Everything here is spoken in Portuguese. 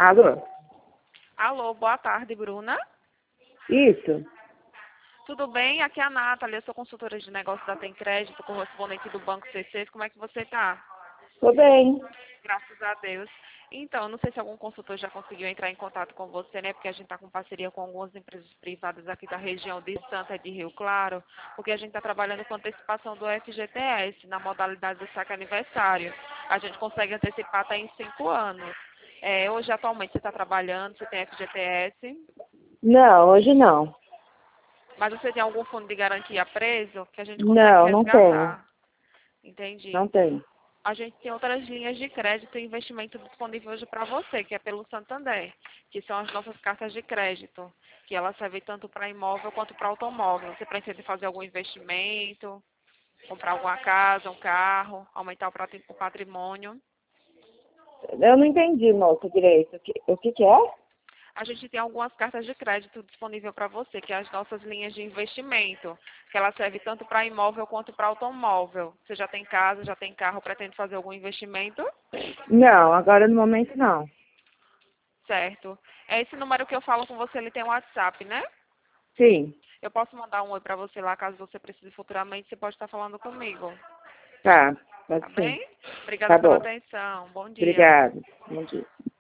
Alô? Alô, boa tarde, Bruna. Isso? Tudo bem? Aqui é a Nathalie, eu sou consultora de negócios da Tem Crédito, correspondente do Banco C6. Como é que você está? Tô bem. Graças a Deus. Então, não sei se algum consultor já conseguiu entrar em contato com você, né? Porque a gente está com parceria com algumas empresas privadas aqui da região de Santa e de Rio Claro, porque a gente está trabalhando com antecipação do FGTS na modalidade do saque aniversário. A gente consegue antecipar até em 5 anos. Hoje, atualmente, você está trabalhando, você tem FGTS, Não, hoje não. mas você tem algum fundo de garantia preso que a gente consegue Não, não tenho. resgatar? Entendi. Não tenho. A gente tem outras linhas de crédito e investimento disponíveis hoje para você, que é pelo Santander, que são as nossas cartas de crédito, que elas servem tanto para imóvel quanto para automóvel. Você precisa fazer algum investimento, comprar alguma casa, um carro, aumentar o patrimônio. Eu não entendi, moça, direito. O que é? A gente tem algumas cartas de crédito disponível para você, que é as nossas linhas de investimento, que ela serve tanto para imóvel quanto para automóvel. Você já tem casa, já tem carro, pretende fazer algum investimento? Não, agora no momento não. Certo. É esse número que eu falo com você, ele tem um WhatsApp, né? Sim. Eu posso mandar um oi para você lá, caso você precise futuramente, você pode estar falando comigo. Tá, Tá pode sim. bem? Obrigada Tá pela bom. atenção. Bom dia. Obrigada. Bom dia.